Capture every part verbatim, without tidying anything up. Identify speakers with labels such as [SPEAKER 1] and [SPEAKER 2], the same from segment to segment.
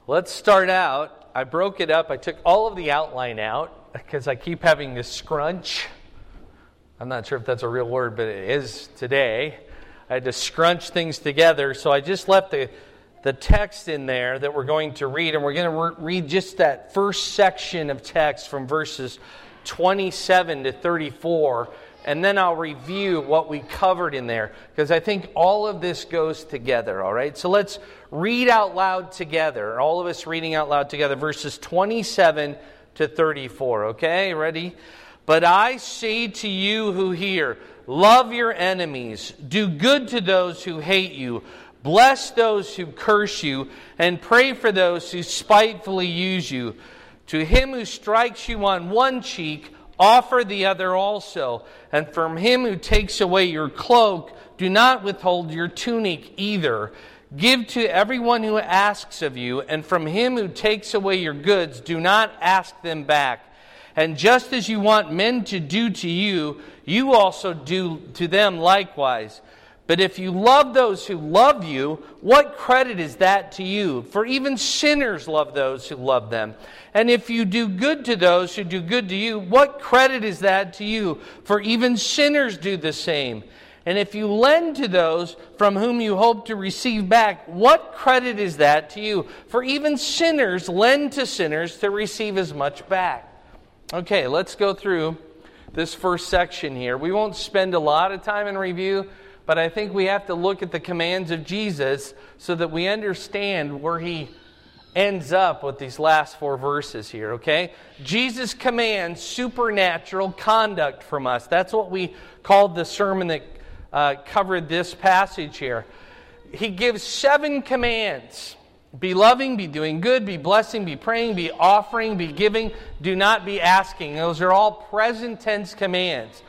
[SPEAKER 1] Let's start out. I broke it up. I took all of the outline out because I keep having to scrunch. I'm not sure if that's a real word, but it is today. I had to scrunch things together, so I just left the, the text in there that we're going to read, and we're going to re- read just that first section of text from verses twenty-seven to thirty-four, and then I'll review what we covered in there, because I think all of this goes together, all right? So let's read out loud together, all of us reading out loud together, verses twenty-seven to thirty-four, okay? Ready? But I say to you who hear, love your enemies, do good to those who hate you, bless those who curse you, and pray for those who spitefully use you. To him who strikes you on one cheek, offer the other also. And from him who takes away your cloak, do not withhold your tunic either. Give to everyone who asks of you, and from him who takes away your goods, do not ask them back. And just as you want men to do to you, you also do to them likewise. But if you love those who love you, what credit is that to you? For even sinners love those who love them. And if you do good to those who do good to you, what credit is that to you? For even sinners do the same. And if you lend to those from whom you hope to receive back, what credit is that to you? For even sinners lend to sinners to receive as much back. Okay, let's go through this first section here. We won't spend a lot of time in review, but I think we have to look at the commands of Jesus so that we understand where he ends up with these last four verses here, okay? Jesus commands supernatural conduct from us. That's what we called the sermon that uh, covered this passage here. He gives seven commands. Be loving, be doing good, be blessing, be praying, be offering, be giving. Do not be asking. Those are all present tense commands.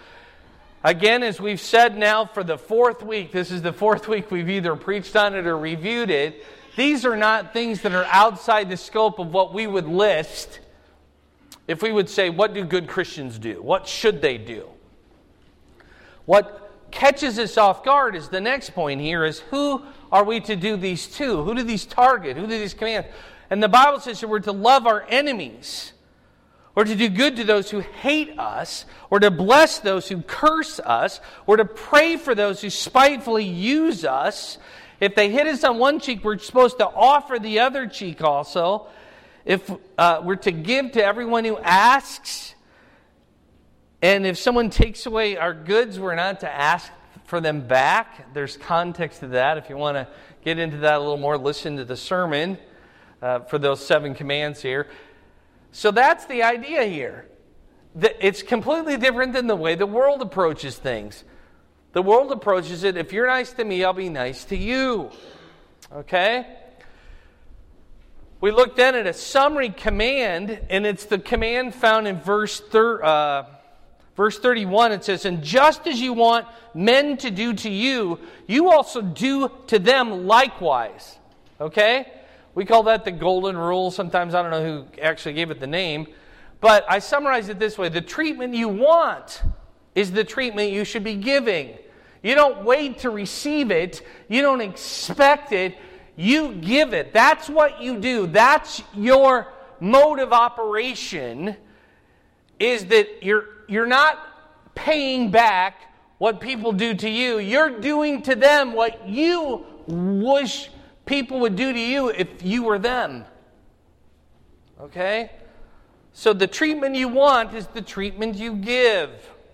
[SPEAKER 1] Again, as we've said now for the fourth week, this is the fourth week we've either preached on it or reviewed it. These are not things that are outside the scope of what we would list if we would say, what do good Christians do? What should they do? What catches us off guard is the next point here is who are we to do these to? Who do these target? Who do these command? And the Bible says that we're to love our enemies, or to do good to those who hate us, or to bless those who curse us, or to pray for those who spitefully use us. If they hit us on one cheek, we're supposed to offer the other cheek also. If uh, we're to give to everyone who asks, and if someone takes away our goods, we're not to ask for them back. There's context to that. If you want to get into that a little more, listen to the sermon uh, for those seven commands here. So that's the idea here. It's completely different than the way the world approaches things. The world approaches it, if you're nice to me, I'll be nice to you. Okay? We looked then at a summary command, and it's the command found in verse thir- uh, verse thirty-one. It says, and just as you want men to do to you, you also do to them likewise. Okay? We call that the golden rule. Sometimes I don't know who actually gave it the name. But I summarize it this way. The treatment you want is the treatment you should be giving. You don't wait to receive it. You don't expect it. You give it. That's what you do. That's your mode of operation, is that you're, you're not paying back what people do to you. You're doing to them what you wish people would do to you if you were them. Okay? So the treatment you want is the treatment you give.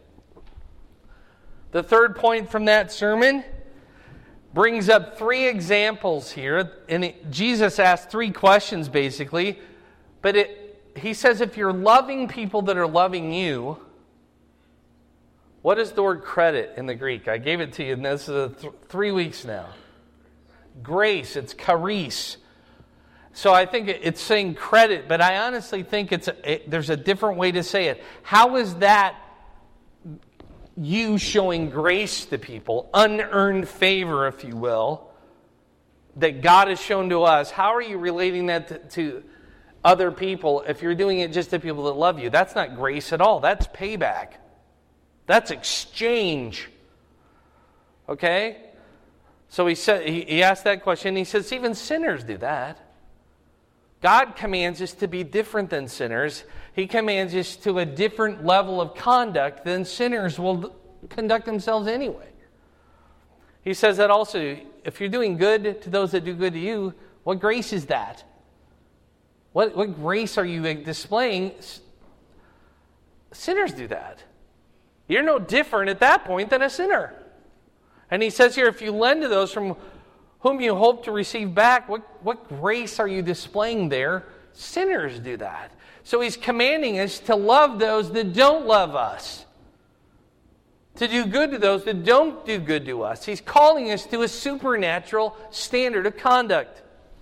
[SPEAKER 1] The third point from that sermon brings up three examples here. And it, Jesus asked three questions basically. But it, he says if you're loving people that are loving you, what is the word credit in the Greek? I gave it to you, and this is th- three weeks now. Grace, it's charis. So I think it's saying credit, but I honestly think it's a, it, there's a different way to say it. How is that you showing grace to people, unearned favor, if you will, that God has shown to us? How are you relating that to, to other people if you're doing it just to people that love you? That's not grace at all. That's payback. That's exchange. Okay? So he said he, he asked that question. He says even sinners do that. God commands us to be different than sinners. He commands us to a different level of conduct than sinners will conduct themselves anyway. He says that also, if you're doing good to those that do good to you, what grace is that? What, what grace are you displaying? Sinners do that. You're no different at that point than a sinner. And he says here, if you lend to those from whom you hope to receive back, what, what grace are you displaying there? Sinners do that. So he's commanding us to love those that don't love us. To do good to those that don't do good to us. He's calling us to a supernatural standard of conduct.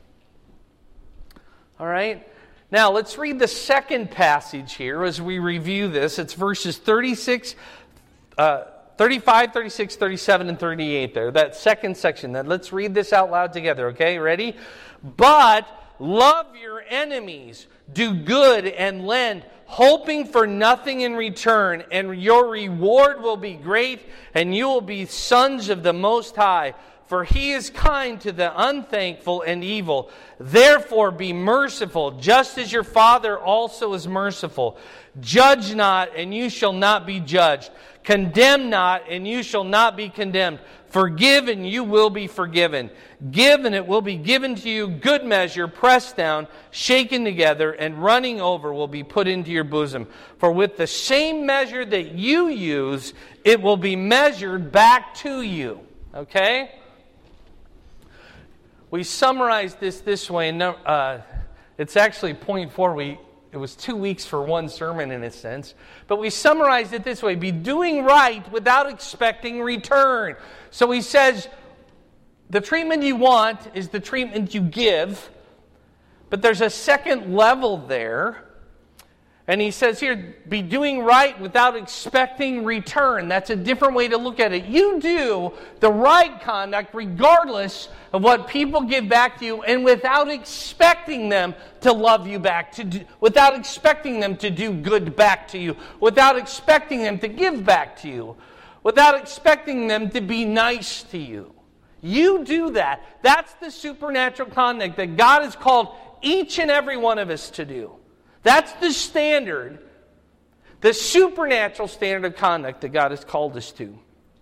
[SPEAKER 1] All right? Now, let's read the second passage here as we review this. It's verses thirty-six, uh, thirty-five, thirty-six, thirty-seven, and thirty-eight there. That second section. Then let's read this out loud together, okay? Ready? But love your enemies. Do good and lend, hoping for nothing in return, and your reward will be great, and you will be sons of the Most High. For he is kind to the unthankful and evil. Therefore be merciful, just as your Father also is merciful. Judge not, and you shall not be judged. Condemn not, and you shall not be condemned. Forgive, and you will be forgiven. Give, and it will be given to you. Good measure, pressed down, shaken together, and running over will be put into your bosom. For with the same measure that you use, it will be measured back to you. Okay? We summarized this this way. Uh, it's actually point four. We It was two weeks for one sermon in a sense. But we summarized it this way. Be doing right without expecting return. So he says, the treatment you want is the treatment you give. But there's a second level there. And he says here, be doing right without expecting return. That's a different way to look at it. You do the right conduct regardless of what people give back to you and without expecting them to love you back, to do, without expecting them to do good back to you, without expecting them to give back to you, without expecting them to be nice to you. You do that. That's the supernatural conduct that God has called each and every one of us to do. That's the standard, the supernatural standard of conduct that God has called us to.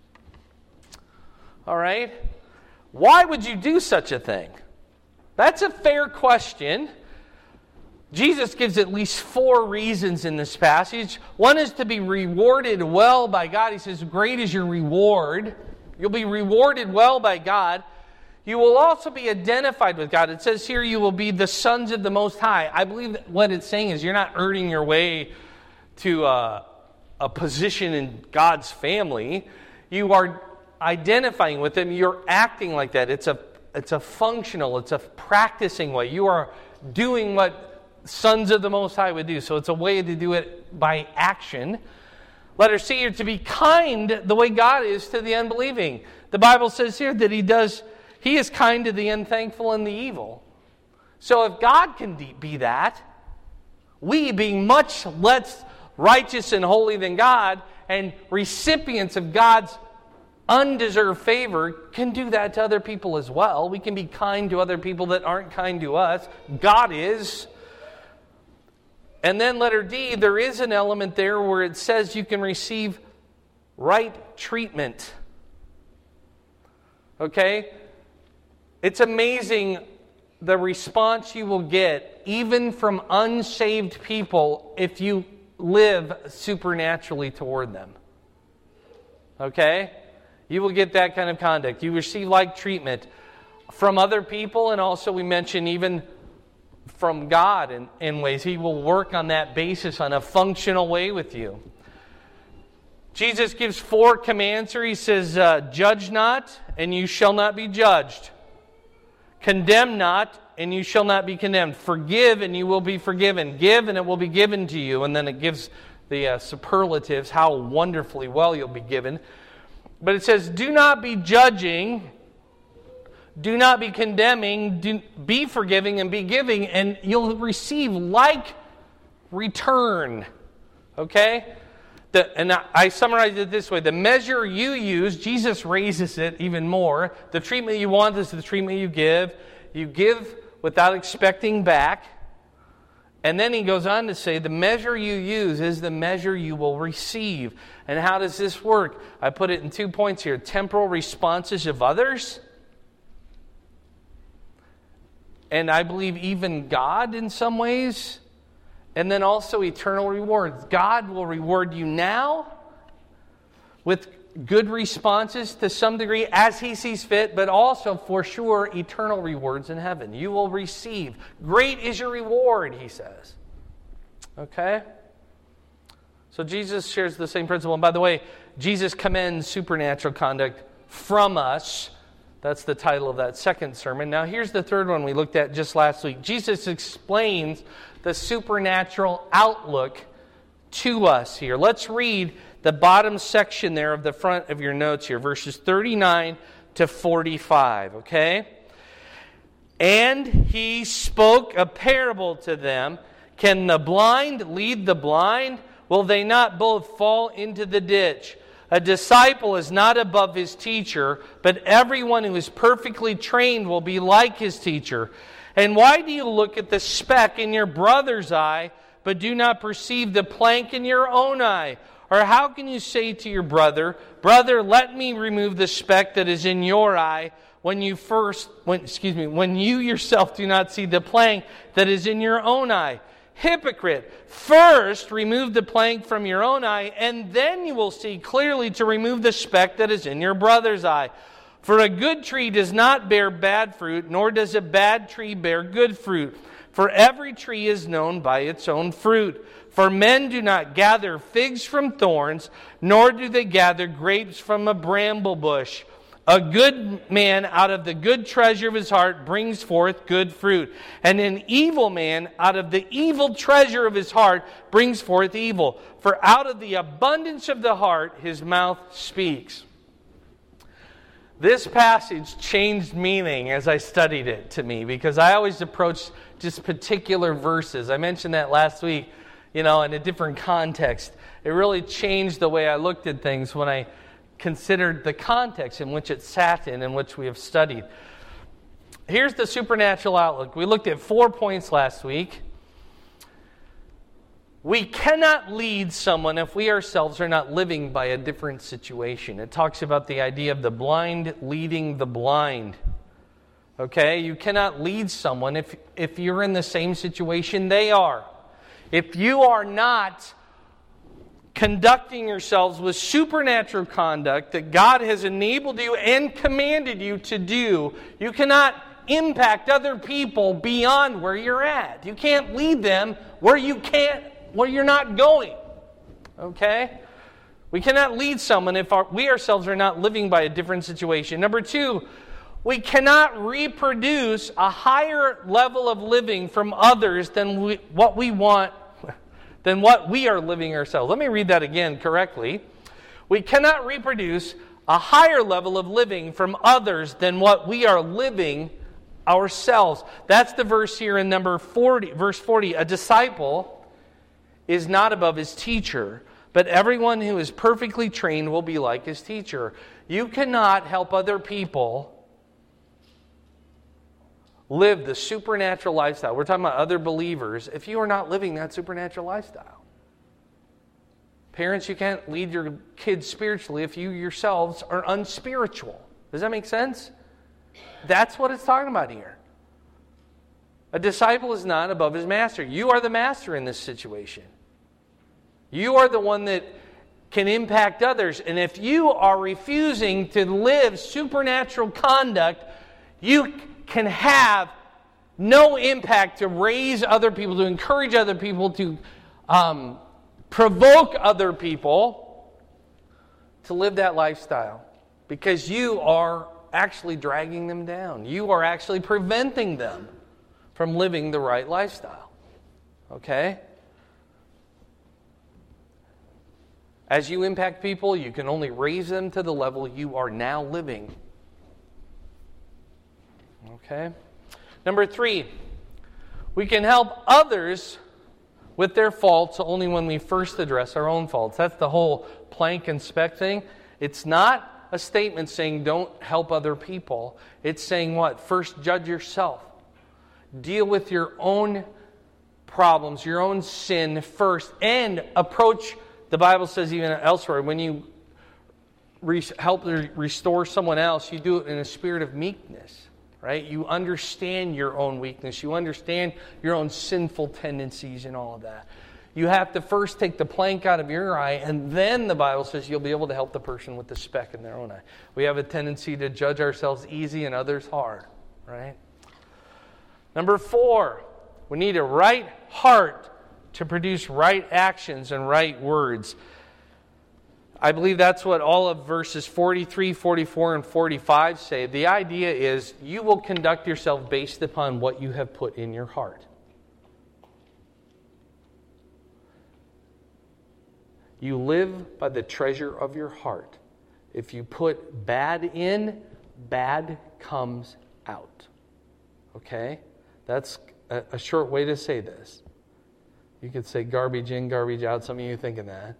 [SPEAKER 1] All right? Why would you do such a thing? That's a fair question. Jesus gives at least four reasons in this passage. One is to be rewarded well by God. He says, great is your reward. You'll be rewarded well by God. You will also be identified with God. It says here you will be the sons of the Most High. I believe that what it's saying is you're not earning your way to a, a position in God's family. You are identifying with Him. You're acting like that. It's a, it's a functional, it's a practicing way. You are doing what sons of the Most High would do. So it's a way to do it by action. Let her see you to be kind the way God is to the unbelieving. The Bible says here that He does... He is kind to the unthankful and the evil. So if God can be that, we, being much less righteous and holy than God, and recipients of God's undeserved favor, can do that to other people as well. We can be kind to other people that aren't kind to us. God is. And then letter D, there is an element there where it says you can receive right treatment. Okay? It's amazing the response you will get, even from unsaved people, if you live supernaturally toward them. Okay? You will get that kind of conduct. You receive like treatment from other people, and also we mentioned even from God in, in ways. He will work on that basis on a functional way with you. Jesus gives four commands here. He says, uh, judge not, and you shall not be judged. Condemn not, and you shall not be condemned. Forgive, and you will be forgiven. Give, and it will be given to you. And then it gives the uh, superlatives, how wonderfully well you'll be given. But it says, do not be judging, do not be condemning, do, be forgiving and be giving, and you'll receive like return. Okay? The, and I, I summarized it this way. The measure you use, Jesus raises it even more. The treatment you want is the treatment you give. You give without expecting back. And then he goes on to say, the measure you use is the measure you will receive. And how does this work? I put it in two points here. Temporal responses of others. And I believe even God in some ways. And then also eternal rewards. God will reward you now with good responses to some degree as He sees fit, but also for sure eternal rewards in heaven. You will receive. Great is your reward, He says. Okay? So Jesus shares the same principle. And by the way, Jesus commends supernatural conduct from us. That's the title of that second sermon. Now here's the third one we looked at just last week. Jesus explains the supernatural outlook to us here. Let's read the bottom section there of the front of your notes here, verses thirty-nine to forty-five, okay? And He spoke a parable to them. Can the blind lead the blind? Will they not both fall into the ditch? A disciple is not above his teacher, but everyone who is perfectly trained will be like his teacher. And why do you look at the speck in your brother's eye, but do not perceive the plank in your own eye? Or how can you say to your brother, brother, let me remove the speck that is in your eye, when you first, when, excuse me, when you yourself do not see the plank that is in your own eye? Hypocrite, first remove the plank from your own eye, and then you will see clearly to remove the speck that is in your brother's eye. For a good tree does not bear bad fruit, nor does a bad tree bear good fruit. For every tree is known by its own fruit. For men do not gather figs from thorns, nor do they gather grapes from a bramble bush. A good man out of the good treasure of his heart brings forth good fruit. And an evil man out of the evil treasure of his heart brings forth evil. For out of the abundance of the heart his mouth speaks. This passage changed meaning as I studied it to me, because I always approach just particular verses. I mentioned that last week, you know, in a different context. It really changed the way I looked at things when I considered the context in which it sat in and which we have studied. Here's the supernatural outlook. We looked at four points last week. We cannot lead someone if we ourselves are not living by a different situation. It talks about the idea of the blind leading the blind. Okay? You cannot lead someone if, if you're in the same situation they are. If you are not conducting yourselves with supernatural conduct that God has enabled you and commanded you to do, you cannot impact other people beyond where you're at. You can't lead them where you can't, where you're not going. Okay? We cannot lead someone if our, we ourselves are not living by a different situation. Number two, we cannot reproduce a higher level of living from others than we, what we want than what we are living ourselves. Let me read that again correctly. We cannot reproduce a higher level of living from others than what we are living ourselves. That's the verse here in number forty, verse forty. A disciple is not above his teacher, but everyone who is perfectly trained will be like his teacher. You cannot help other people live the supernatural lifestyle. We're talking about other believers if you are not living that supernatural lifestyle. Parents, you can't lead your kids spiritually if you yourselves are unspiritual. Does that make sense? That's what it's talking about here. A disciple is not above his master. You are the master in this situation. You are the one that can impact others. And if you are refusing to live supernatural conduct, you can have no impact to raise other people, to encourage other people, to um, provoke other people to live that lifestyle. Because you are actually dragging them down. You are actually preventing them from living the right lifestyle. Okay? As you impact people, you can only raise them to the level you are now living. Okay? Number three, we can help others with their faults only when we first address our own faults. That's the whole plank and speck thing. It's not a statement saying don't help other people. It's saying what? First judge yourself. Deal with your own problems, your own sin first, and approach, the Bible says even elsewhere, when you re- help restore someone else, you do it in a spirit of meekness, right? You understand your own weakness. You understand your own sinful tendencies and all of that. You have to first take the plank out of your eye, and then the Bible says you'll be able to help the person with the speck in their own eye. We have a tendency to judge ourselves easy and others hard, right? Number four, we need a right heart to produce right actions and right words. I believe that's what all of verses forty-three, forty-four, and forty-five say. The idea is you will conduct yourself based upon what you have put in your heart. You live by the treasure of your heart. If you put bad in, bad comes out. Okay? That's a, a short way to say this. You could say garbage in, garbage out. Some of you are thinking that.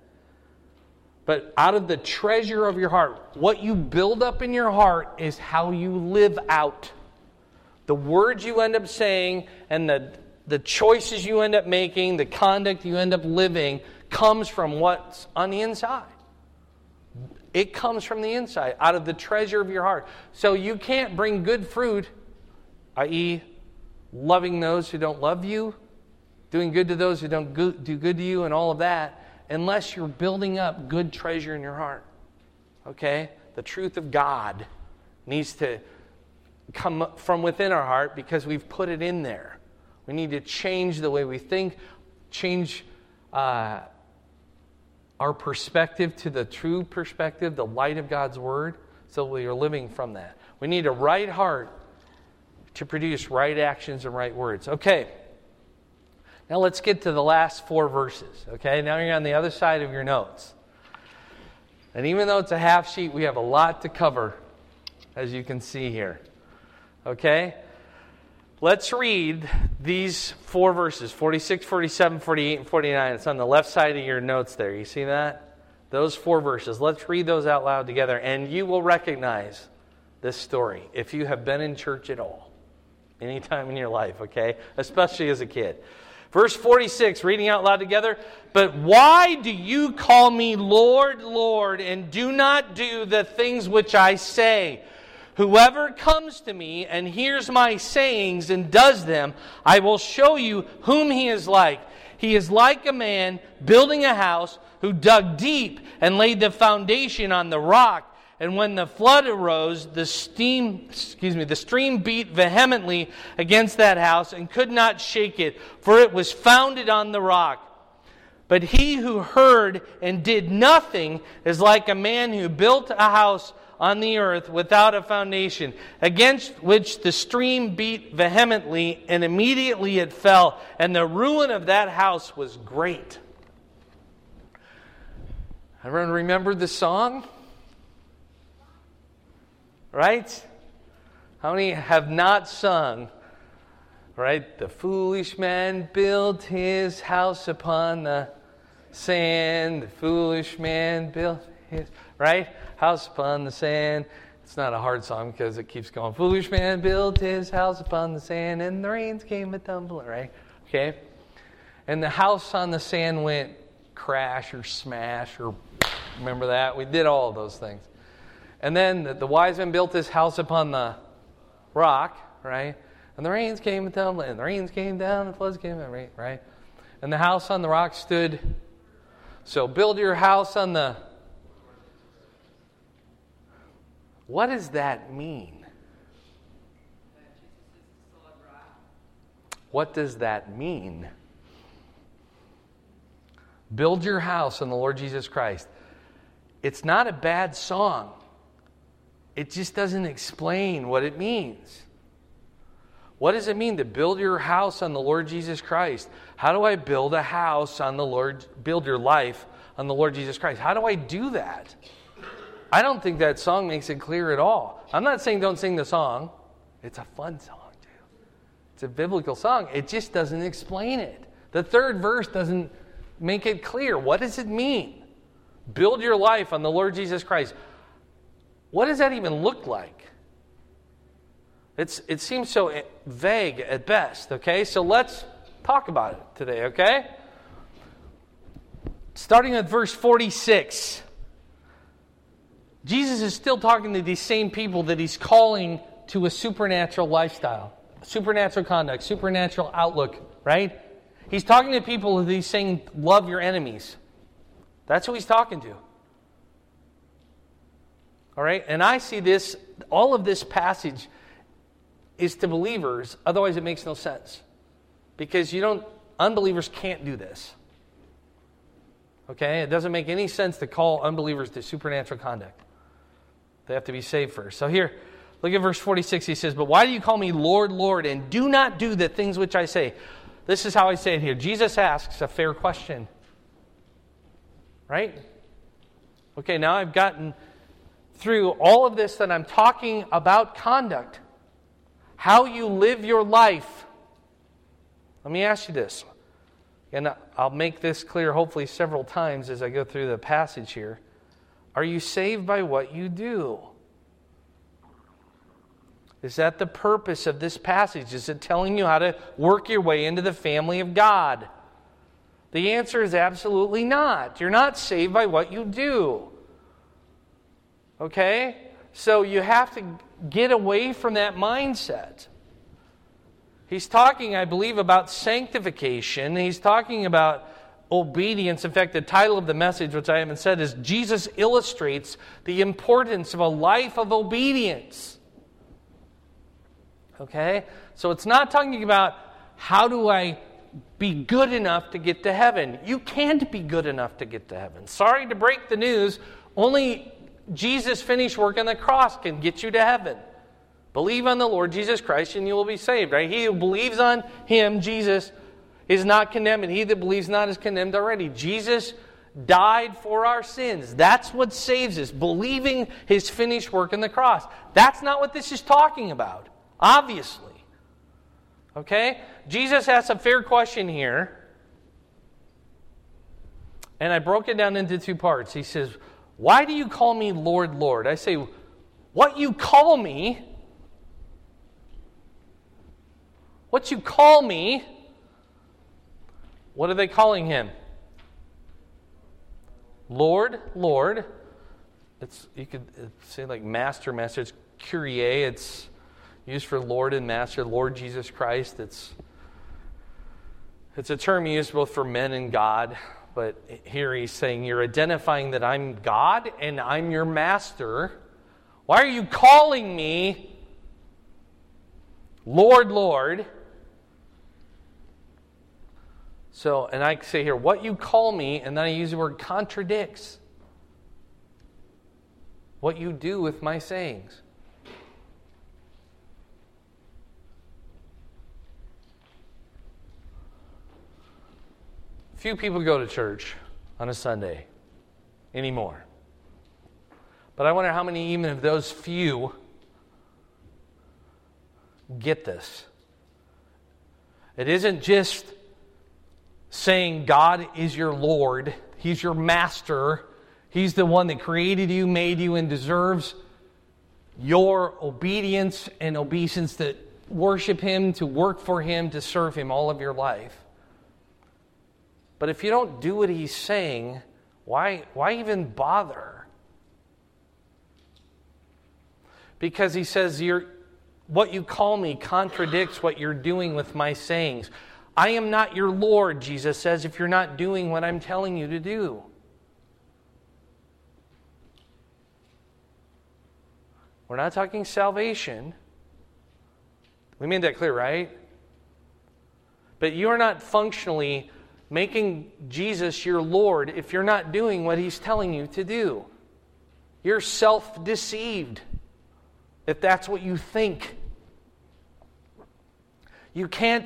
[SPEAKER 1] But out of the treasure of your heart, what you build up in your heart is how you live out. The words you end up saying and the, the choices you end up making, the conduct you end up living, comes from what's on the inside. It comes from the inside, out of the treasure of your heart. So you can't bring good fruit, that is loving those who don't love you, doing good to those who don't go- do good to you, and all of that, unless you're building up good treasure in your heart. Okay? The truth of God needs to come from within our heart because we've put it in there. We need to change the way we think, change uh, our perspective to the true perspective, the light of God's Word, so we are living from that. We need a right heart to produce right actions and right words. Okay. Now let's get to the last four verses. Okay, now you're on the other side of your notes. And even though it's a half sheet, we have a lot to cover, as you can see here. Okay? Let's read these four verses, forty-six, forty-seven, forty-eight, and forty-nine. It's on the left side of your notes there. You see that? Those four verses. Let's read those out loud together, and you will recognize this story if you have been in church at all, any time in your life, okay? Especially as a kid. Verse forty-six, reading out loud together. But why do you call me Lord, Lord, and do not do the things which I say? Whoever comes to me and hears my sayings and does them, I will show you whom he is like. He is like a man building a house who dug deep and laid the foundation on the rock. And when the flood arose, the steam, excuse me, the stream beat vehemently against that house and could not shake it, for it was founded on the rock. But he who heard and did nothing is like a man who built a house on the earth without a foundation, against which the stream beat vehemently, and immediately it fell, and the ruin of that house was great. Everyone remember the song? Right? How many have not sung? Right? The foolish man built his house upon the sand. The foolish man built his... Right? House upon the sand. It's not a hard song because it keeps going. Foolish man built his house upon the sand, and the rains came a-tumbling. Right? Okay? And the house on the sand went crash or smash or... Remember that? We did all of those things. And then the, the wise man built his house upon the rock, right? And the rains came and tumbling, and the rains came down, and the floods came down, right? And the house on the rock stood. So build your house on the... What does that mean? What does that mean? Build your house on the Lord Jesus Christ. It's not a bad song. It just doesn't explain what it means. What does it mean to build your house on the Lord Jesus Christ? How do I build a house on the Lord, build your life on the Lord Jesus Christ? How do I do that? I don't think that song makes it clear at all. I'm not saying don't sing the song. It's a fun song, too. It's a biblical song. It just doesn't explain it. The third verse doesn't make it clear. What does it mean? Build your life on the Lord Jesus Christ. What does that even look like? It's, it seems so vague at best, okay? So let's talk about it today, okay? Starting at verse forty-six. Jesus is still talking to these same people that he's calling to a supernatural lifestyle, supernatural conduct, supernatural outlook, right? He's talking to people that he's saying, love your enemies. That's who he's talking to. All right? And I see this, all of this passage is to believers, otherwise it makes no sense. Because you don't, unbelievers can't do this. Okay? It doesn't make any sense to call unbelievers to supernatural conduct. They have to be saved first. So here, look at verse forty-six. He says, but why do you call me Lord, Lord, and do not do the things which I say? This is how I say it here. Jesus asks a fair question. Right? Okay, now I've gotten through all of this that I'm talking about conduct. How you live your life. Let me ask you this. And I'll make this clear hopefully several times as I go through the passage here. Are you saved by what you do? Is that the purpose of this passage? Is it telling you how to work your way into the family of God? The answer is absolutely not. You're not saved by what you do. Okay? So you have to get away from that mindset. He's talking, I believe, about sanctification. He's talking about obedience. In fact, the title of the message, which I haven't said, is Jesus illustrates the importance of a life of obedience. Okay? So it's not talking about how do I be good enough to get to heaven. You can't be good enough to get to heaven. Sorry to break the news, only Jesus' finished work on the cross can get you to heaven. Believe on the Lord Jesus Christ and you will be saved. Right? He who believes on Him, Jesus, is not condemned, and he that believes not is condemned already. Jesus died for our sins. That's what saves us, believing His finished work on the cross. That's not what this is talking about, obviously. Okay? Jesus asks a fair question here, and I broke it down into two parts. He says, why do you call me Lord, Lord? I say, what you call me, what you call me, what are they calling Him? Lord, Lord. It's you could say like Master, Master. It's Kyrie. It's used for Lord and Master, Lord Jesus Christ. It's it's a term used both for men and God. But here He's saying, you're identifying that I'm God and I'm your Master. Why are you calling me Lord, Lord? So, and I say here, what you call me, and then I use the word contradicts what you do with my sayings. Few people go to church on a Sunday anymore. But I wonder how many even of those few get this. It isn't just saying God is your Lord, He's your Master, He's the one that created you, made you, and deserves your obedience and obeisance to worship Him, to work for Him, to serve Him all of your life. But if you don't do what He's saying, why, why even bother? Because He says, you're, what you call me contradicts what you're doing with my sayings. I am not your Lord, Jesus says, if you're not doing what I'm telling you to do. We're not talking salvation. We made that clear, right? But you're not functionally making Jesus your Lord if you're not doing what He's telling you to do. You're self-deceived if that's what you think. You can't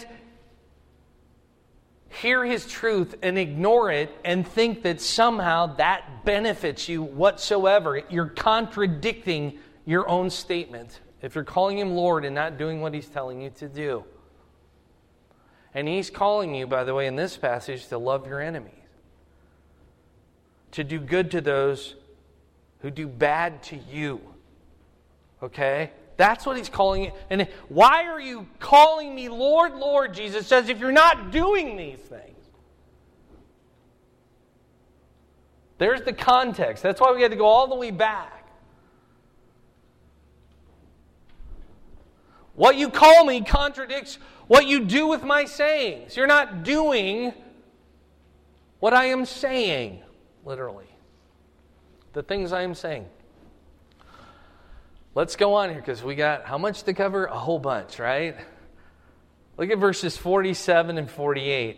[SPEAKER 1] hear His truth and ignore it and think that somehow that benefits you whatsoever. You're contradicting your own statement if you're calling Him Lord and not doing what He's telling you to do. And He's calling you, by the way, in this passage, to love your enemies. To do good to those who do bad to you. Okay? That's what he's calling it. And why are you calling me Lord, Lord, Jesus says, if you're not doing these things? There's the context. That's why we had to go all the way back. What you call me contradicts what you do with my sayings. You're not doing what I am saying, literally. The things I am saying. Let's go on here because we got how much to cover? A whole bunch, right? Look at verses forty-seven and forty-eight.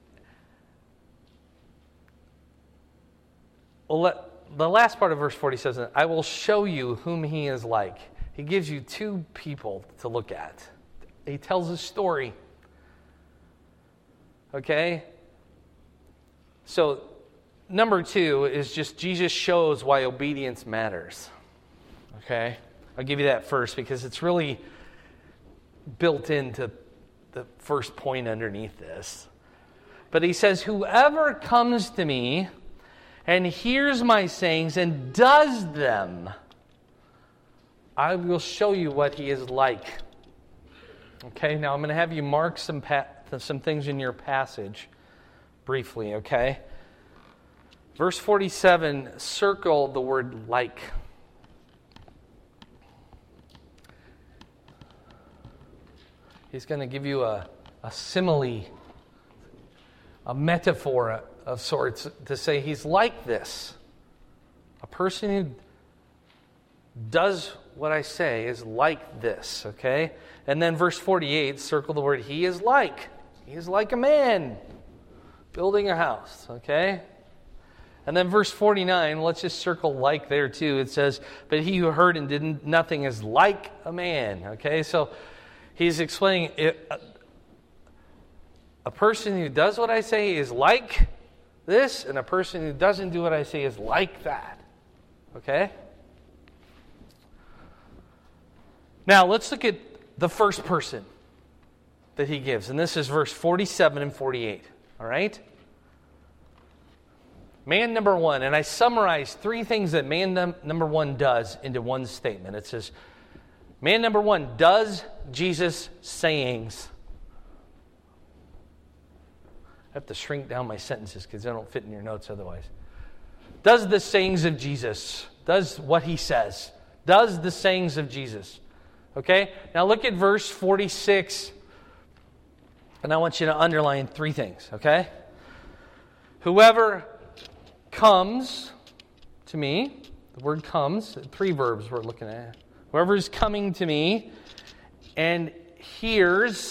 [SPEAKER 1] Well, let, the last part of verse forty-seven, I will show you whom he is like. He gives you two people to look at. He tells a story. Okay? So, number two is just Jesus shows why obedience matters. Okay? I'll give you that first because it's really built into the first point underneath this. But he says, whoever comes to me and hears my sayings and does them, I will show you what he is like. Okay, now I'm going to have you mark some pa- some things in your passage briefly, okay? Verse forty-seven, circle the word like. He's going to give you a, a simile, a metaphor of sorts to say he's like this. A person who does what I say is like this, okay? And then verse forty-eight, circle the word he is like. He is like a man building a house, okay? And then verse forty-nine, let's just circle like there too. It says, but he who heard and did nothing is like a man, okay? So he's explaining it, a person who does what I say is like this, and a person who doesn't do what I say is like that. Okay? Now, let's look at the first person that he gives. And this is verse forty-seven and forty-eight. All right? Man number one. And I summarize three things that man num- number one does into one statement. It says, man number one does Jesus' sayings. I have to shrink down my sentences because they don't fit in your notes otherwise. Does the sayings of Jesus. Does what he says. Does the sayings of Jesus. Okay? Now look at verse forty-six. And I want you to underline three things. Okay? Whoever comes to me. The word comes. Three verbs we're looking at. Whoever is coming to me and hears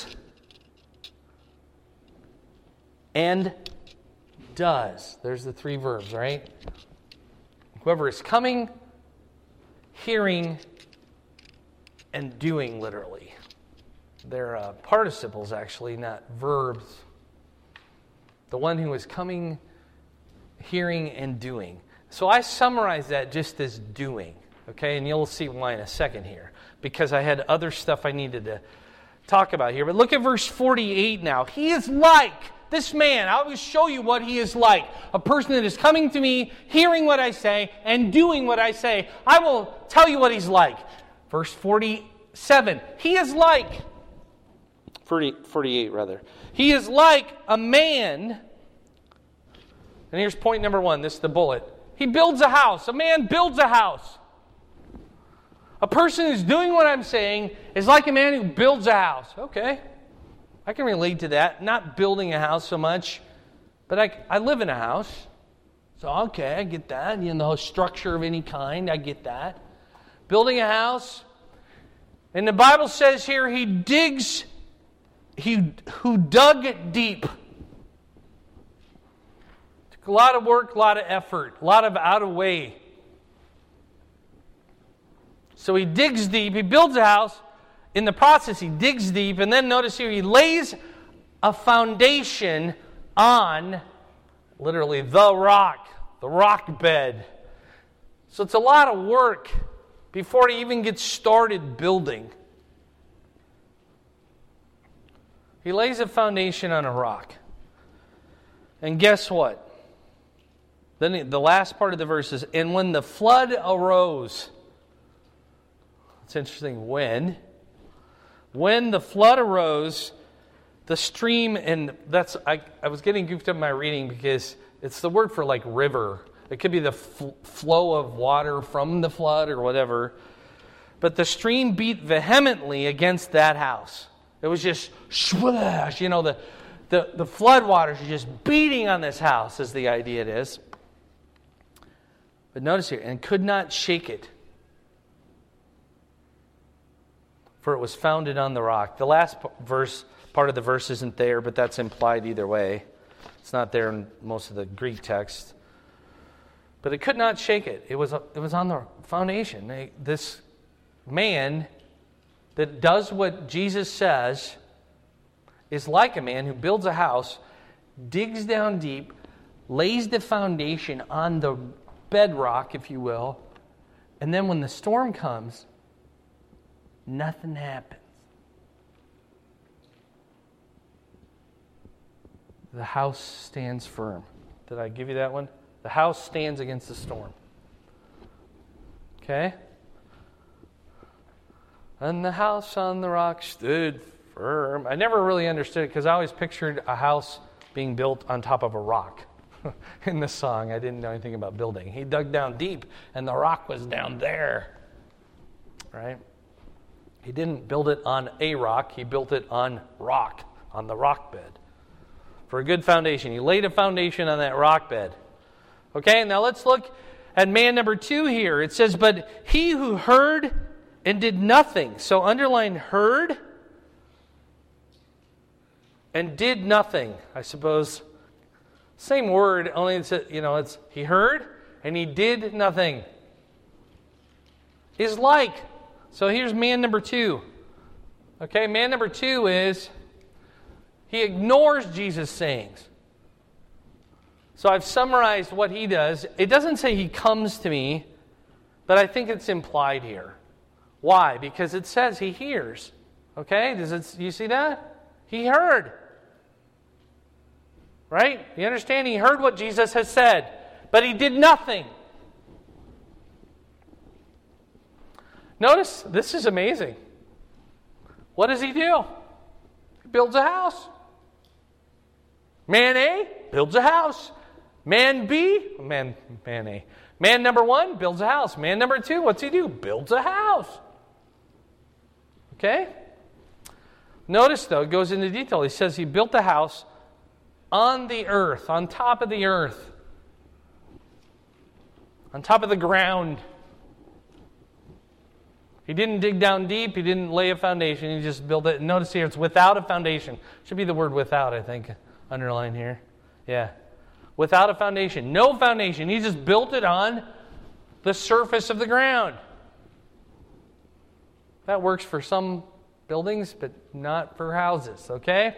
[SPEAKER 1] and does. There's the three verbs, right? Whoever is coming, hearing, and doing, literally. They're uh, participles, actually, not verbs. The one who is coming, hearing, and doing. So I summarize that just as doing. Okay, and you'll see why in a second here. Because I had other stuff I needed to talk about here. But look at verse forty-eight now. He is like this man. I will show you what he is like. A person that is coming to me, hearing what I say, and doing what I say. I will tell you what he's like. Verse forty-seven. He is like, forty, forty-eight rather. He is like a man. And here's point number one. This is the bullet. He builds a house. A man builds a house. A person who's doing what I'm saying is like a man who builds a house. Okay. I can relate to that. Not building a house so much, but I, I live in a house. So, okay, I get that. You know, structure of any kind, I get that. Building a house. And the Bible says here, he digs, he who dug deep. Took a lot of work, a lot of effort, a lot of out of way. So he digs deep, he builds a house. In the process, he digs deep, and then notice here, he lays a foundation on, literally, the rock, the rock bed. So it's a lot of work before he even gets started building. He lays a foundation on a rock. And guess what? Then the last part of the verse is, and when the flood arose, It's interesting. When. When the flood arose, the stream, and that's, I, I was getting goofed up in my reading because it's the word for like river. It could be the f- flow of water from the flood or whatever. But the stream beat vehemently against that house. It was just splash, you know, the, the, the flood waters are just beating on this house is the idea it is. But notice here, and could not shake it, for it was founded on the rock. The last p- verse, part of the verse isn't there, but that's implied either way. It's not there in most of the Greek text. But it could not shake it. It was it was on the foundation. They, this man that does what Jesus says is like a man who builds a house, digs down deep, lays the foundation on the bedrock, if you will, and then when the storm comes, nothing happens. The house stands firm. Did I give you that one? The house stands against the storm. Okay? And the house on the rock stood firm. I never really understood it because I always pictured a house being built on top of a rock. In the song, I didn't know anything about building. He dug down deep and the rock was down there. Right? He didn't build it on a rock. He built it on rock, on the rock bed. For a good foundation. He laid a foundation on that rock bed. Okay, now let's look at man number two here. It says, but he who heard and did nothing. So underline heard and did nothing. I suppose same word, only it's, you know, it's he heard and he did nothing. Is like. So here's man number two. Okay, man number two is he ignores Jesus' sayings. So I've summarized what he does. It doesn't say he comes to me, but I think it's implied here. Why? Because it says he hears. Okay? Does it? You see that? He heard. Right? You understand? He heard what Jesus has said, but he did nothing. Notice, this is amazing. What does he do? He builds a house. Man A builds a house. Man B, man, man A. Man number one builds a house. Man number two, what's he do? Builds a house. Okay? Notice, though, it goes into detail. He says he built a house on the earth, on top of the earth, on top of the ground. He didn't dig down deep. He didn't lay a foundation. He just built it. Notice here, it's without a foundation. Should be the word without, I think, underline here. Yeah. Without a foundation. No foundation. He just built it on the surface of the ground. That works for some buildings, but not for houses, okay?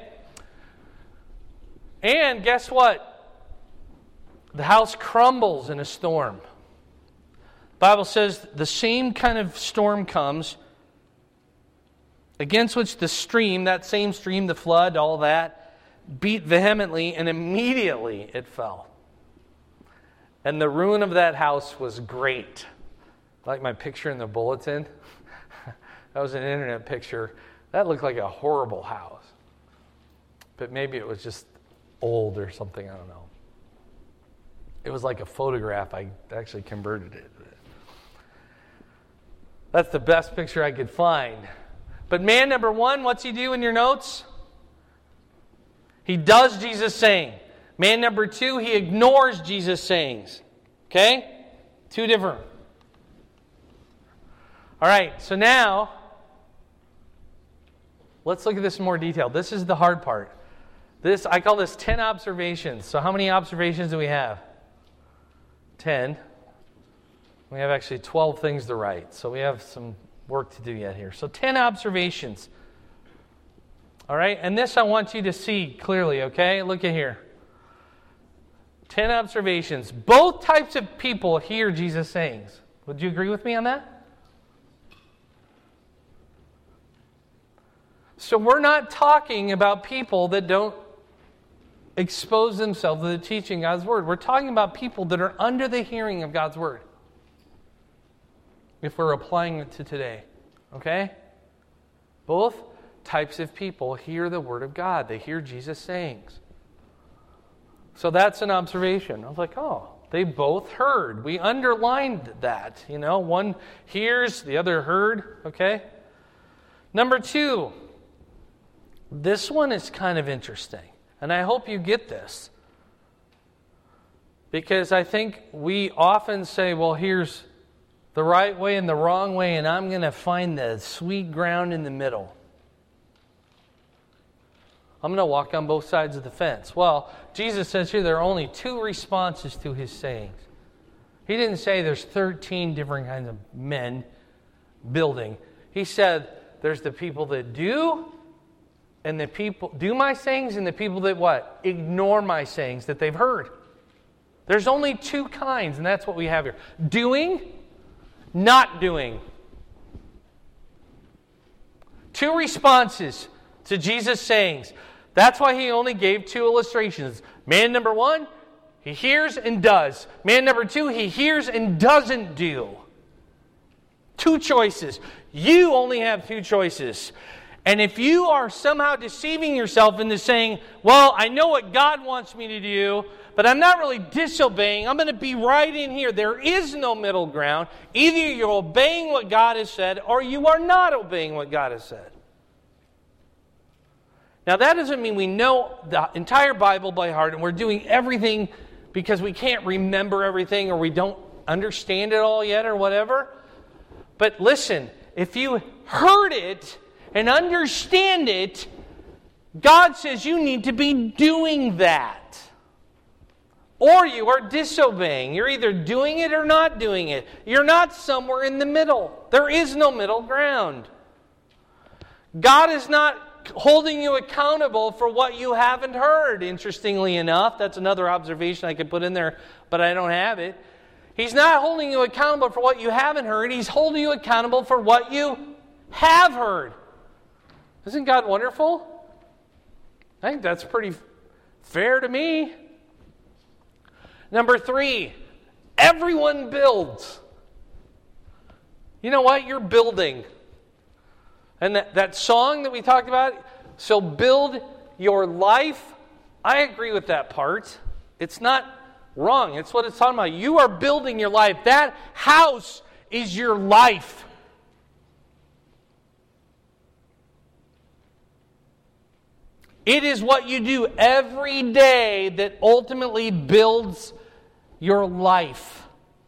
[SPEAKER 1] And guess what? The house crumbles in a storm. The Bible says the same kind of storm comes against which the stream, that same stream, the flood, all that, beat vehemently, and immediately it fell. And the ruin of that house was great. Like my picture in the bulletin. That was an internet picture. That looked like a horrible house. But maybe it was just old or something, I don't know. It was like a photograph. I actually converted it. That's the best picture I could find. But man number one, what's he do in your notes? He does Jesus' saying. Man number two, he ignores Jesus' sayings. Okay? Two different. All right, so now, let's look at this in more detail. This is the hard part. This, I call this ten observations. So how many observations do we have? ten. We have actually twelve things to write. So we have some work to do yet here. So ten observations. All right, and this I want you to see clearly, okay? Look at here. Ten observations. Both types of people hear Jesus' sayings. Would you agree with me on that? So we're not talking about people that don't expose themselves to the teaching of God's Word. We're talking about people that are under the hearing of God's Word. If we're applying it to today. Okay? Both types of people hear the Word of God. They hear Jesus' sayings. So that's an observation. I was like, oh, they both heard. We underlined that. You know, one hears, the other heard. Okay? Number two, this one is kind of interesting. And I hope you get this. Because I think we often say, well, here's the right way and the wrong way, and I'm going to find the sweet ground in the middle. I'm going to walk on both sides of the fence. Well, Jesus says here there are only two responses to his sayings. He didn't say there's thirteen different kinds of men building. He said there's the people that do, and the people do my sayings, and the people that what? Ignore my sayings that they've heard. There's only two kinds, and that's what we have here. Doing, not doing. Two responses to Jesus' sayings. That's why he only gave two illustrations. Man number one, he hears and does. Man number two, he hears and doesn't do. Two choices. You only have two choices. And if you are somehow deceiving yourself into saying, well, I know what God wants me to do, but I'm not really disobeying. I'm going to be right in here. There is no middle ground. Either you're obeying what God has said or you are not obeying what God has said. Now, that doesn't mean we know the entire Bible by heart and we're doing everything because we can't remember everything or we don't understand it all yet or whatever. But listen, if you heard it and understand it, God says you need to be doing that. Or you are disobeying. You're either doing it or not doing it. You're not somewhere in the middle. There is no middle ground. God is not holding you accountable for what you haven't heard, interestingly enough. That's another observation I could put in there, but I don't have it. He's not holding you accountable for what you haven't heard. He's holding you accountable for what you have heard. Isn't God wonderful? I think that's pretty fair to me. Number three, everyone builds. You know what? You're building. And that, that song that we talked about, so build your life, I agree with that part. It's not wrong. It's what it's talking about. You are building your life. That house is your life. It is what you do every day that ultimately builds your life.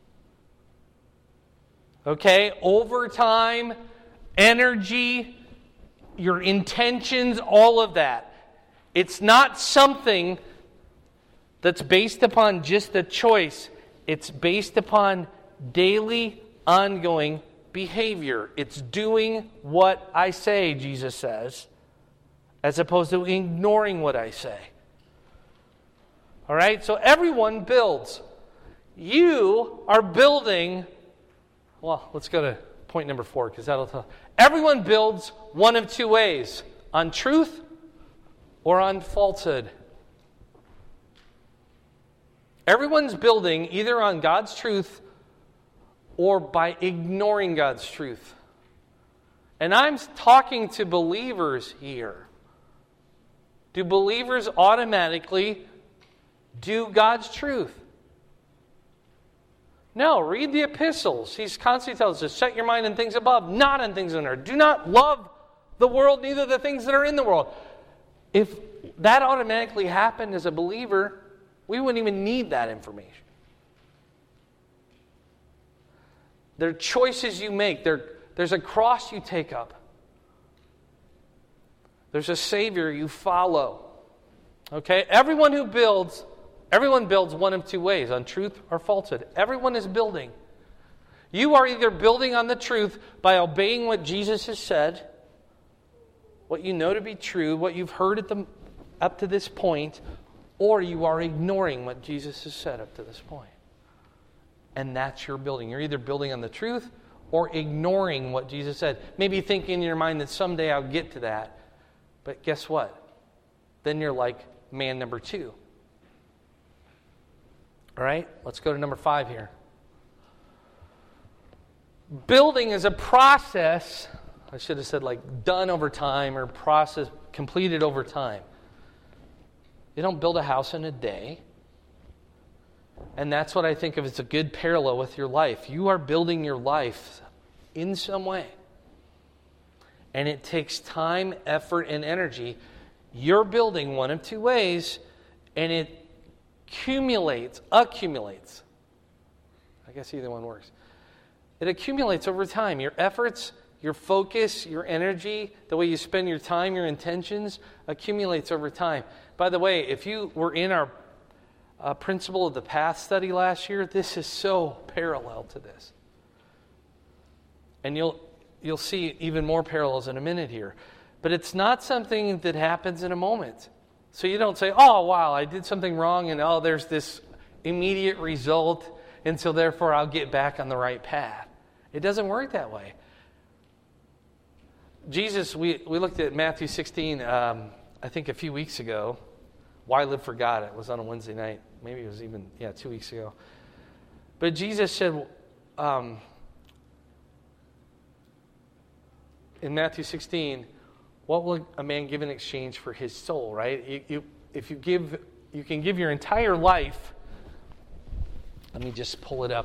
[SPEAKER 1] Okay? Over time, energy, your intentions, all of that. It's not something that's based upon just a choice. It's based upon daily, ongoing behavior. It's doing what I say, Jesus says, as opposed to ignoring what I say. All right? So everyone builds. You are building, well, let's go to point number four, because that'll tell. Everyone builds one of two ways, on truth or on falsehood. Everyone's building either on God's truth or by ignoring God's truth. And I'm talking to believers here. Do believers automatically do God's truth? No, read the epistles. He constantly tells us, set your mind on things above, not on things on earth. Do not love the world, neither the things that are in the world. If that automatically happened as a believer, we wouldn't even need that information. There are choices you make. There, there's a cross you take up. There's a Savior you follow. Okay? Everyone who builds... Everyone builds one of two ways, on truth or falsehood. Everyone is building. You are either building on the truth by obeying what Jesus has said, what you know to be true, what you've heard at the, up to this point, or you are ignoring what Jesus has said up to this point. And that's your building. You're either building on the truth or ignoring what Jesus said. Maybe thinking in your mind that someday I'll get to that. But guess what? Then you're like man number two. All right, let's go to number five here. Building is a process I should have said like done over time or process completed over time. You don't build a house in a day. And that's what I think of as a good parallel with your life. You are building your life in some way. And it takes time, effort, and energy. You're building one of two ways, and it accumulates, accumulates. I guess either one works. It accumulates over time. Your efforts, your focus, your energy, the way you spend your time, your intentions, accumulates over time. By the way, if you were in our uh, Principle of the Path study last year, this is so parallel to this. And you'll you'll see even more parallels in a minute here. But it's not something that happens in a moment. So you don't say, oh, wow, I did something wrong, and oh, there's this immediate result, and so therefore I'll get back on the right path. It doesn't work that way. Jesus, we, we looked at Matthew sixteen, um, I think a few weeks ago. Why Live for God? It was on a Wednesday night. Maybe it was even, yeah, two weeks ago. But Jesus said, um, in Matthew sixteen, what will a man give in exchange for his soul, right? You, you, if you give, you can give your entire life. Let me just pull it up.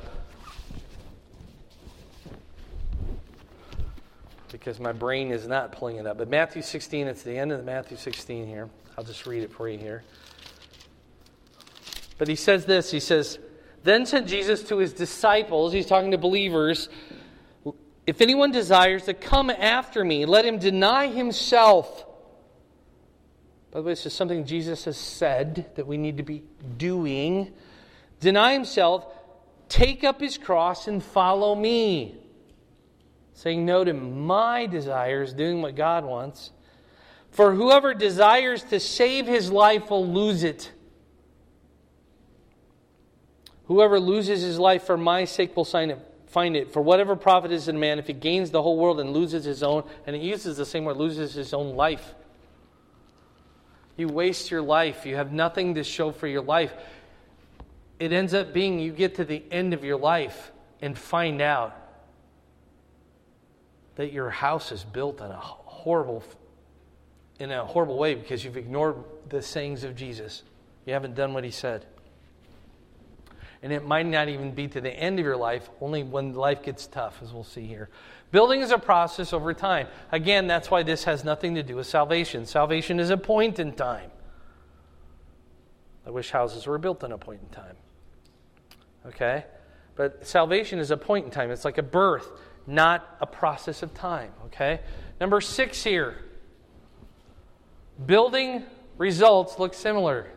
[SPEAKER 1] Because my brain is not pulling it up. But Matthew sixteen, it's the end of Matthew sixteen here. I'll just read it for you here. But he says this, he says, then said Jesus to his disciples, he's talking to believers, if anyone desires to come after me, let him deny himself. By the way, this is something Jesus has said that we need to be doing. Deny himself, take up his cross and follow me. Saying no to my desires, doing what God wants. For whoever desires to save his life will lose it. Whoever loses his life for my sake will find it. Find it. For whatever profit is in a man if he gains the whole world and loses his own, and he uses the same word, loses his own life. You waste your life. You have nothing to show for your life. It ends up being you get to the end of your life and find out that your house is built in a horrible, in a horrible way because you've ignored the sayings of Jesus. You haven't done what he said. And it might not even be to the end of your life, only when life gets tough, as we'll see here. Building is a process over time. Again, that's why this has nothing to do with salvation. Salvation is a point in time. I wish houses were built in a point in time. Okay? But salvation is a point in time. It's like a birth, not a process of time. Okay? Number six here. Building results look similar.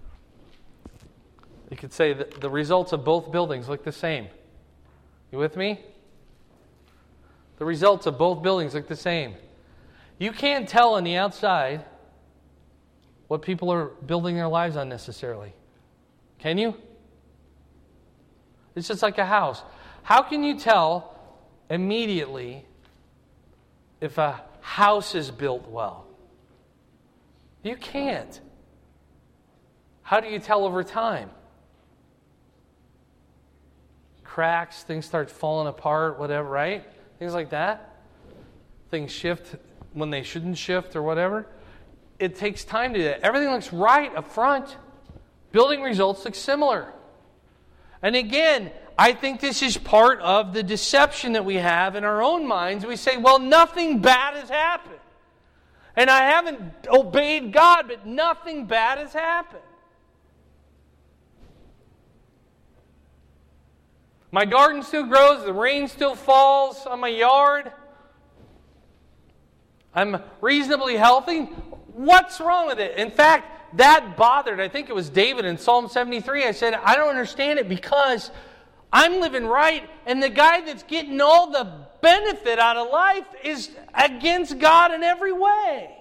[SPEAKER 1] You could say that the results of both buildings look the same. You with me? The results of both buildings look the same. You can't tell on the outside what people are building their lives on necessarily. Can you? It's just like a house. How can you tell immediately if a house is built well? You can't. How do you tell over time? Cracks, things start falling apart, whatever, right? Things like that. Things shift when they shouldn't shift or whatever. It takes time to do that. Everything looks right up front. Building results look similar. And again, I think this is part of the deception that we have in our own minds. We say, well, nothing bad has happened. And I haven't obeyed God, but nothing bad has happened. My garden still grows, the rain still falls on my yard. I'm reasonably healthy. What's wrong with it? In fact, that bothered, I think it was David in Psalm seventy-three. I said, I don't understand it because I'm living right, and the guy that's getting all the benefit out of life is against God in every way.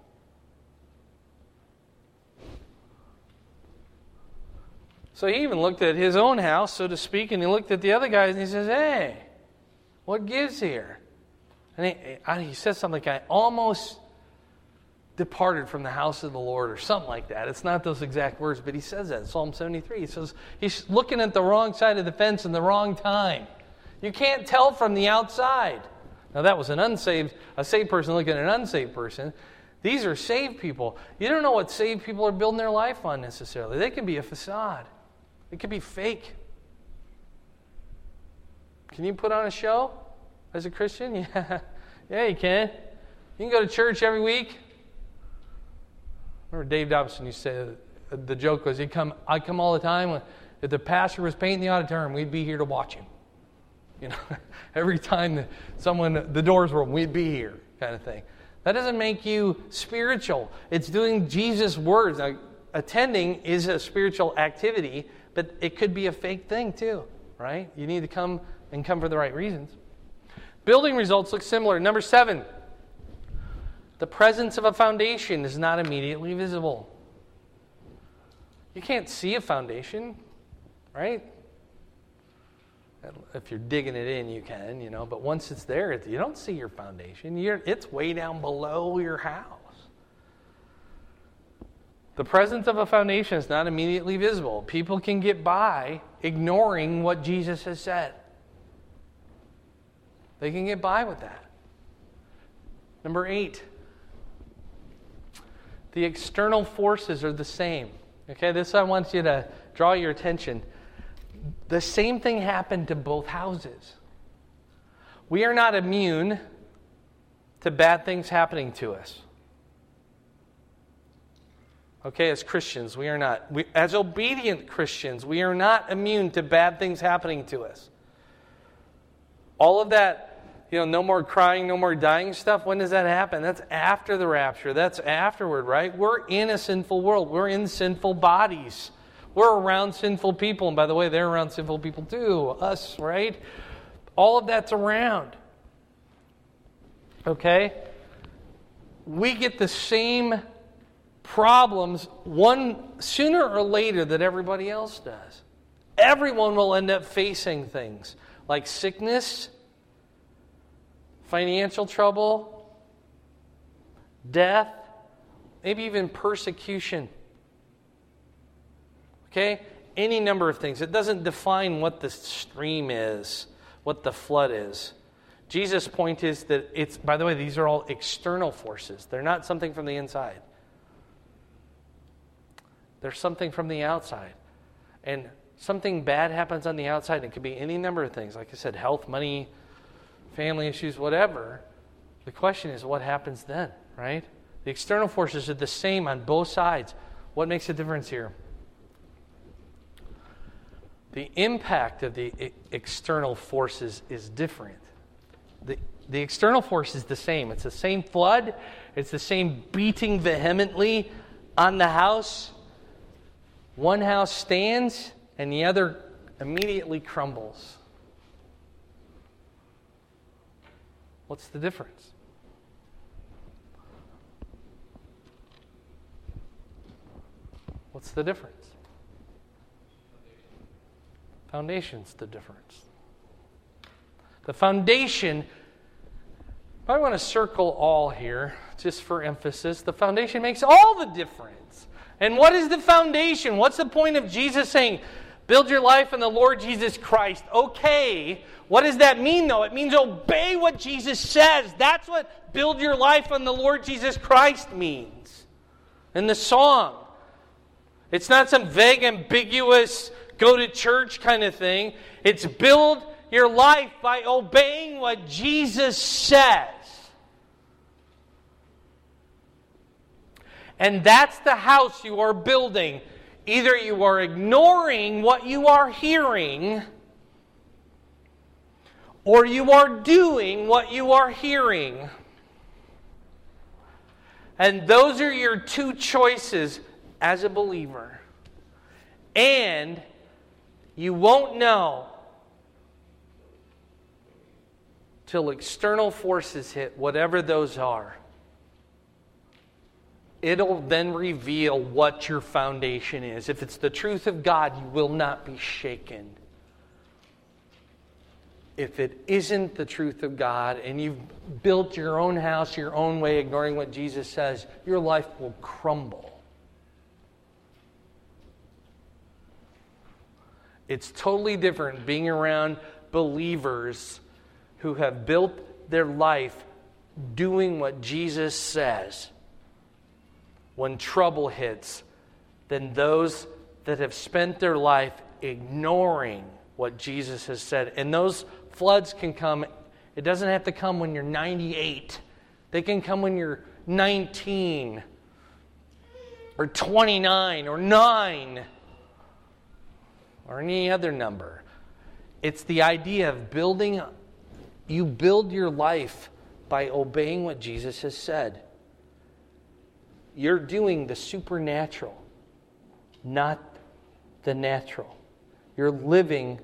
[SPEAKER 1] So he even looked at his own house, so to speak, and he looked at the other guys and he says, hey, what gives here? And he, he says something like, I almost departed from the house of the Lord or something like that. It's not those exact words, but he says that in Psalm seventy-three. He says he's looking at the wrong side of the fence in the wrong time. You can't tell from the outside. Now that was an unsaved, a saved person looking at an unsaved person. These are saved people. You don't know what saved people are building their life on necessarily. They can be a facade. It could be fake. Can you put on a show as a Christian? Yeah, yeah, you can. You can go to church every week. Remember Dave Dobson used to say, the joke was, he'd come, I'd come all the time. If the pastor was painting the auditorium, we'd be here to watch him. You know, every time that someone, the doors were open, we'd be here, kind of thing. That doesn't make you spiritual. It's doing Jesus' words. Now, attending is a spiritual activity, but it could be a fake thing too, right? You need to come and come for the right reasons. Building results look similar. Number seven, the presence of a foundation is not immediately visible. You can't see a foundation, right? If you're digging it in, you can, you know. But once it's there, you don't see your foundation. You're, it's way down below your house. The presence of a foundation is not immediately visible. People can get by ignoring what Jesus has said. They can get by with that. Number eight, the external forces are the same. Okay, this I want you to draw your attention. The same thing happened to both houses. We are not immune to bad things happening to us. Okay, as Christians, we are not. We, as obedient Christians, we are not immune to bad things happening to us. All of that, you know, no more crying, no more dying stuff, when does that happen? That's after the rapture. That's afterward, right? We're in a sinful world. We're in sinful bodies. We're around sinful people. And by the way, they're around sinful people too. Us, right? All of that's around. Okay? We get the same problems one sooner or later that everybody else does. Everyone will end up facing things like sickness, financial trouble, death, maybe even persecution. Okay? Any number of things. It doesn't define what the stream is, what the flood is. Jesus' point is that it's, by the way, these are all external forces. They're not something from the inside. They're something from the outside. And something bad happens on the outside. It could be any number of things. Like I said, health, money, family issues, whatever. The question is, what happens then, right? The external forces are the same on both sides. What makes a difference here? The impact of the external forces is different. The, the external force is the same. It's the same flood. It's the same beating vehemently on the house. One house stands and the other immediately crumbles. What's the difference? What's the difference? Foundation's the difference. The foundation, I want to circle all here, just for emphasis. The foundation makes all the difference. And what is the foundation? What's the point of Jesus saying, build your life on the Lord Jesus Christ? Okay, what does that mean though? It means obey what Jesus says. That's what build your life on the Lord Jesus Christ means. In the song. It's not some vague, ambiguous, go to church kind of thing. It's build your life by obeying what Jesus says. And that's the house you are building. Either you are ignoring what you are hearing, or you are doing what you are hearing. And those are your two choices as a believer. And you won't know till external forces hit, whatever those are. It'll then reveal what your foundation is. If it's the truth of God, you will not be shaken. If it isn't the truth of God and you've built your own house your own way, ignoring what Jesus says, your life will crumble. It's totally different being around believers who have built their life doing what Jesus says when trouble hits than those that have spent their life ignoring what Jesus has said. And those floods can come, it doesn't have to come when you're ninety-eight. They can come when you're nineteen or twenty-nine or nine or any other number. It's the idea of building, you build your life by obeying what Jesus has said. You're doing the supernatural, not the natural. You're living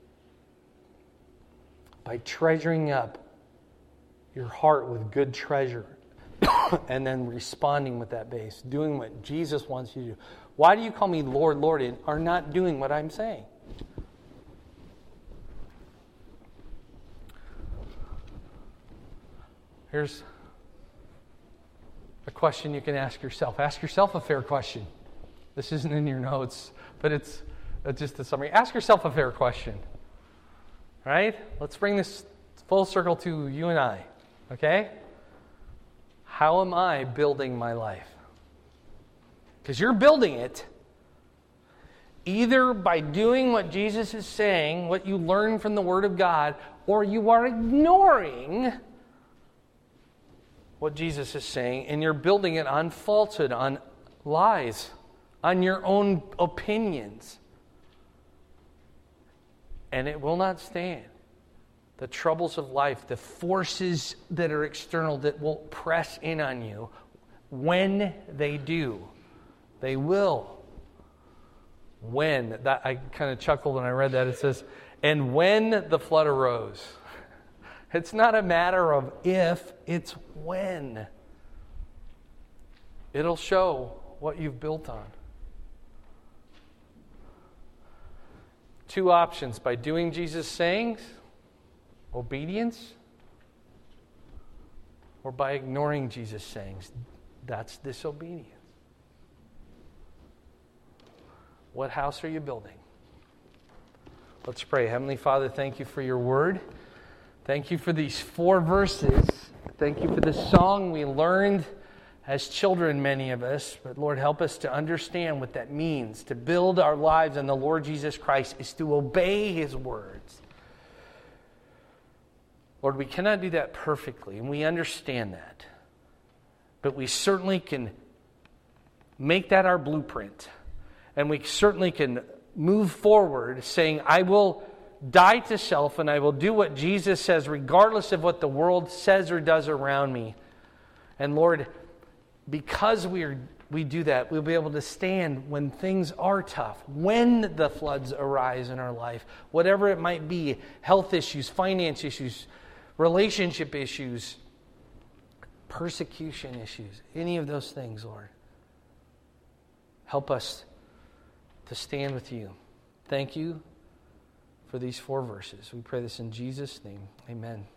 [SPEAKER 1] by treasuring up your heart with good treasure and then responding with that base, doing what Jesus wants you to do. Why do you call me Lord, Lord, and are not doing what I'm saying? Here's a question you can ask yourself. Ask yourself a fair question. This isn't in your notes, but it's just a summary. Ask yourself a fair question. Right? Let's bring this full circle to you and I. Okay? How am I building my life? Because you're building it either by doing what Jesus is saying, what you learn from the Word of God, or you are ignoring what Jesus is saying, and you're building it on falsehood, on lies, on your own opinions. And it will not stand. The troubles of life, the forces that are external that will press in on you, when they do, they will. When, that I kind of chuckled when I read that. It says, and when the flood arose. It's not a matter of if, it's when. It'll show what you've built on. Two options: by doing Jesus' sayings, obedience, or by ignoring Jesus' sayings, that's disobedience. What house are you building? Let's pray. Heavenly Father, thank you for your word. Thank you for these four verses. Thank you for the song we learned as children, many of us. But Lord, help us to understand what that means. To build our lives on the Lord Jesus Christ is to obey His words. Lord, we cannot do that perfectly, and we understand that. But we certainly can make that our blueprint. And we certainly can move forward saying, I will die to self and I will do what Jesus says regardless of what the world says or does around me. And Lord, because we are, we do that, we'll be able to stand when things are tough, when the floods arise in our life, whatever it might be, health issues, finance issues, relationship issues, persecution issues, any of those things, Lord. Help us to stand with you. Thank you for these four verses. We pray this in Jesus' name. Amen.